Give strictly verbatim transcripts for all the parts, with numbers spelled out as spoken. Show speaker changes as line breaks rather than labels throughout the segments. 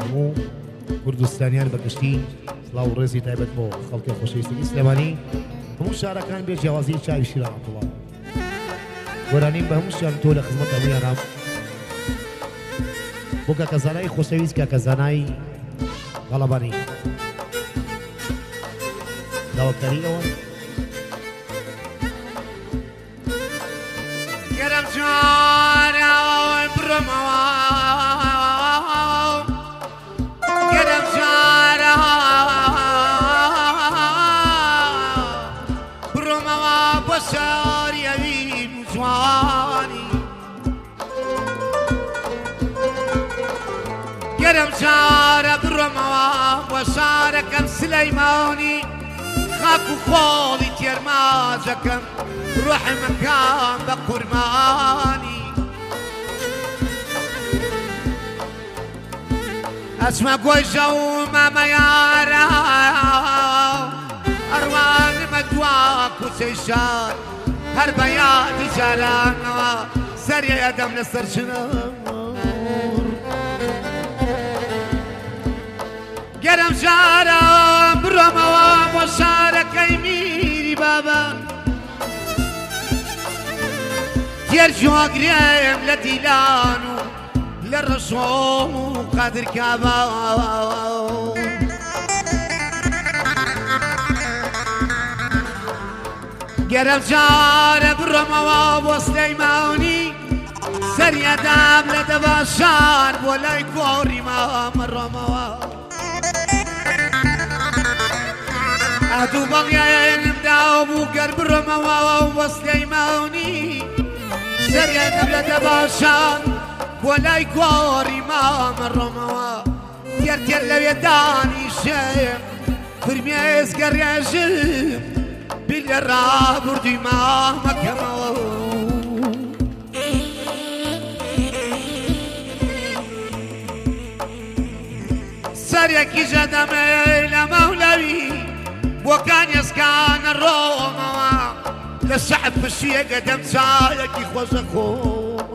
هەموو کوردستانیان بەگشتی سڵاو و ڕێزی تایبەت بۆ خەڵکی خۆشەویستی سلێمانی هەموو شارەکان بێ جیاوازی چاوی شیران عەبدوڵڵا گۆرانیم بە هەمووشیان تۆ لە خزمەت هەموویانە بۆ کاکەزانای خۆشەویست کاکەزانای غەڵەبانی داواکاری ئەوە
گەرم جارەوە بڕۆمەوە گەرم جارەوە بڕۆمەوە بۆ شاری ئەوین و جوانی گەرم جارە بڕۆمەوە بۆ شارەکەم سلەیمانی خاک و خۆڵی تێرماجەکەم ڕۆحی مەکان بە قورمانی ئەچمە گۆیژە و مامەیارە ئەڕوانمە دوا کوچەی شار هەر بە یادی جارانەوە سەری ئەدەم لەسەر چنەوە گەرم جارە بڕۆمەوە بۆ شارەکەی میری بابان تێرجۆگرێم لە دیلان و لە ڕەشۆم و قادر کابا گەرم جارە بڕۆمەوە بۆ سلەیمانی سەریەدام لە دەباشان بۆ لای گۆڕی مامەڕۆمەوە ئەدوو بەڵیانم داوە بوو گەر بڕۆمەوە بۆ سلەیمانی سەریەدام لە دەباشان بۆ لای گۆڕی مامەڕۆمەوە تێر تێر لەوێ دانیشەیە فرمێزگە ڕێژم بیر لە ڕابردووی مامەکەمەوە سەرێکی ژەدەمێ لە مەولەوی بۆ کانیێسکانە ڕۆمەوە لە شەعب پشیەکە دەم چایەکی خۆشە خۆمەوە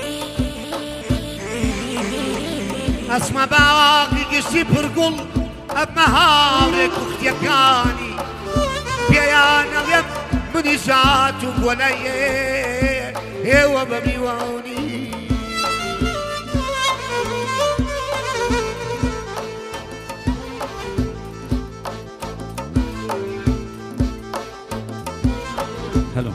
ئەسمە باوەقی گشتی پرگوڵ ئەمە هاوڕێک کوختیەکانی پێیان ئەڵێم منی ژات و بۆ لای ئێوە بە میوانی
هەلو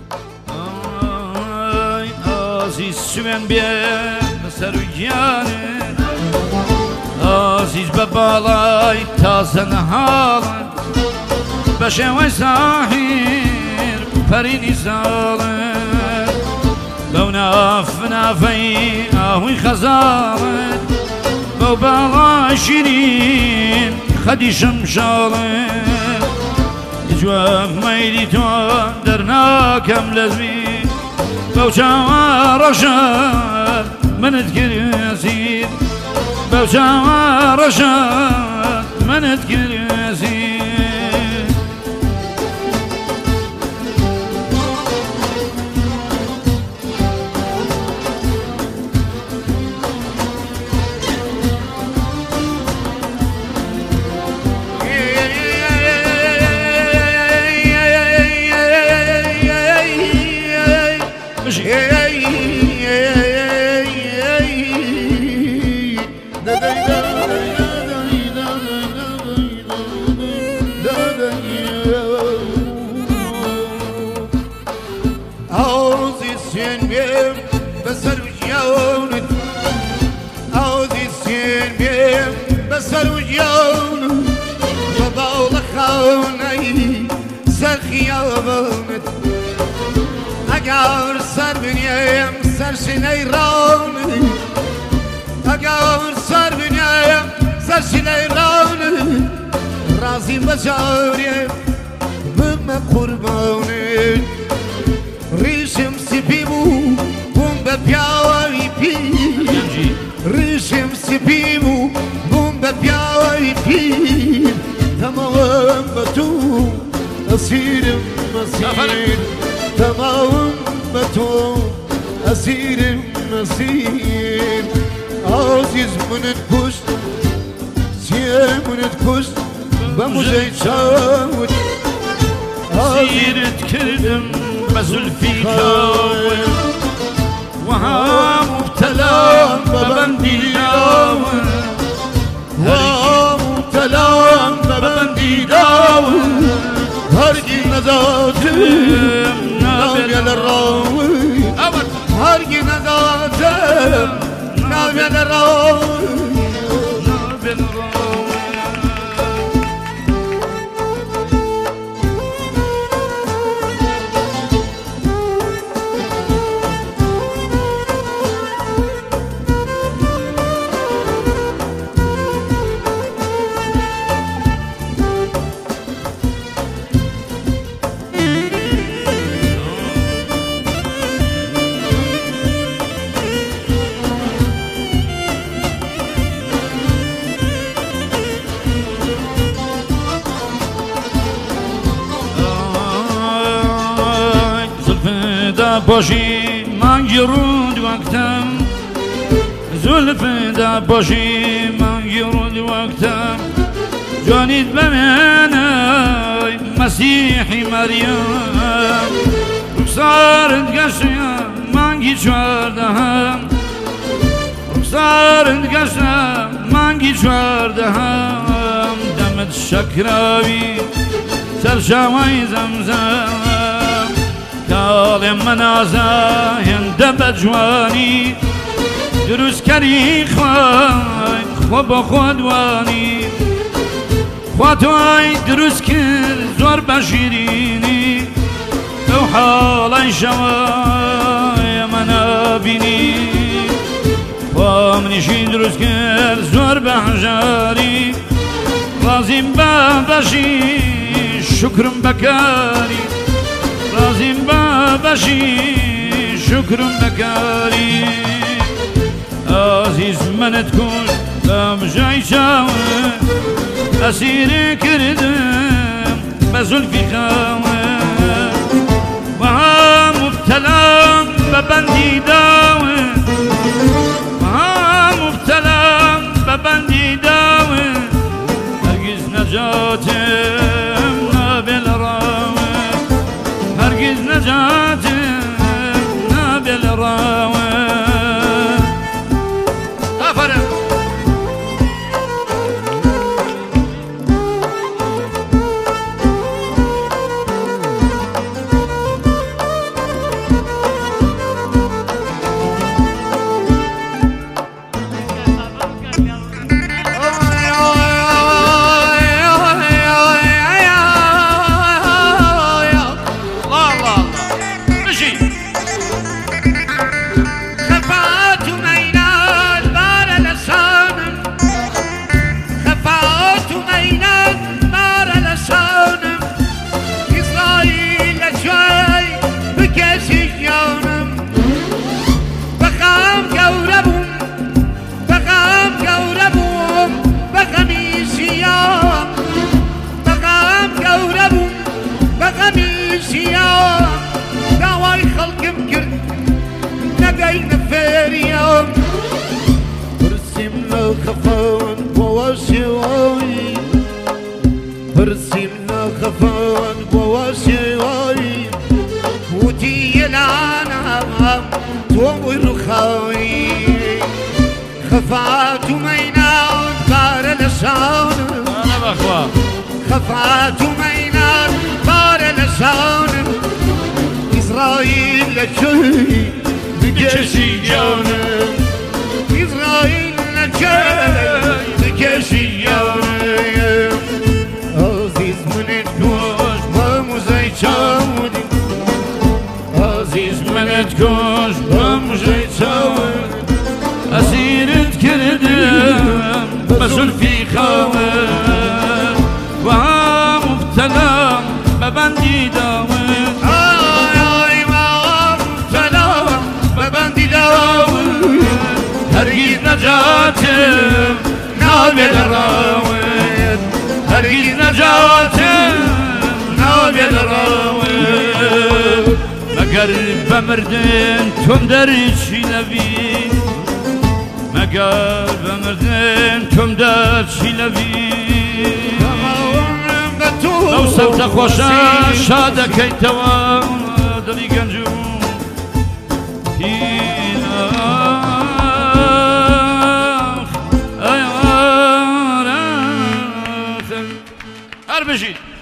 ئای ئازیز سوێن بێ بەسەر و گیانێ ئازیز بە باڵای تازە نەهاڵە بە شێوەی زاهیر پەرینی زاڵێ بەو نافنافەی ئاهوی خەزاڵێ بەو باڵای شیرین خەدی شەمشاڵێ جواب مەیلی تۆ دەرناکەم لە زوین بەو چاوە ڕەشەت منت کرێزیر بەو چاوە ڕەشەت منت کرێزیر
ئەگەر سەر بنێم سەر شینەی ڕاونی ئەگەر سەر بنێم سەر شینەی ڕاونی ڕازیم بە جارێ بمە قوربانی ڕیشم سپی بوو بووم بە پیاوەی پیر ڕیشم سپی بوو بووم بە پیاوەی پیر تەماوم بە توو ئەسیرم مەسیر تمام بتو أسير مسير عزيز من الكشت منت كوش بموزي تشاود
سيرت كردم بزلفي كاوي وها مبتلى ببندي داوي
وها مبتلى ببندي داوي هرقي نزاتم ناوية للراوي هرقي نزاتم ناوية للراوي
ناوية للراوي باشی من گرود وقتم زلف دا باشی من گرود وقتم جانید بمنای مسیحی مریم رخسارت گشتم من گی چوردهم رخسارت گشتم من گی چوردهم دمت شکراوی سرشوی زمزم كالم منازا هندب جواني دروس كري خواي خب خودواني خواتواي دروس كر زور بشيريني او حالي شواي منابيني ومنشين دروس كر زور بحجاري لازم بابشي شكر بكاري لازم بابشي شكر بكاري عزيز من تكون لم جاي شاوي أسير كردم بزلفي خاوي وها مبتلى ببندي داوي وها مبتلى ببندي داوي هرگز نجاتم نابل راوي هرگز نجاتم نابل راوي آفرین
خفاون بواسيوي برسمنا خفاون بواسيوي ودي العالم تومر خاوي خفات مينان دار لسان
أنا بخوا
خفات مينان دار لسان إسرائيل لشي بجسي جانم إسرائيل بكشي يوم عزيز من الكوش بموزي تشاودي عزيز من الكوش بموزي تشاودي أسير كردم بزلفي خاوي وها مبتلى ببندي داوي آي ما مبتلى ببندي داوي هرگز نجاتم نابل راوید هرگز نجاتم نابل راوید مگر بمردن تم در چی لبی مگر بمردن تم در چی لبی
ڕۆژە خۆشە شادەکەیتەوە دڵی گەنج و هەر بژیت